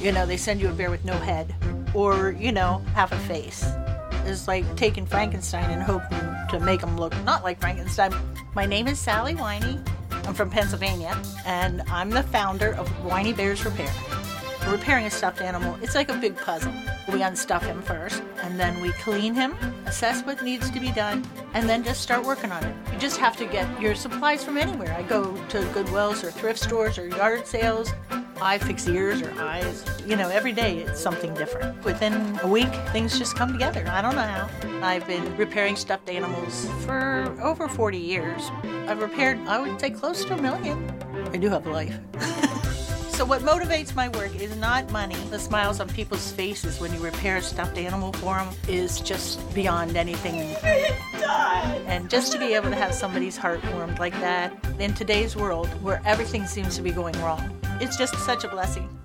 They send you a bear with no head or, half a face. It's like taking Frankenstein and hoping to make him look not like Frankenstein. My name is Sally Winey. I'm from Pennsylvania, and I'm the founder of Winey Bears Repair. Repairing a stuffed animal, it's like a big puzzle. We unstuff him first, and then we clean him, assess what needs to be done, and then just start working on it. You just have to get your supplies from anywhere. I go to Goodwills or thrift stores or yard sales. I fix ears or eyes. Every day it's something different. Within a week, things just come together. I don't know how. I've been repairing stuffed animals for over 40 years. I've repaired, I would say, close to 1 million. I do have a life. So what motivates my work is not money. The smiles on people's faces when you repair a stuffed animal for them is just beyond anything. And just to be able to have somebody's heart warmed like that in today's world where everything seems to be going wrong, it's just such a blessing.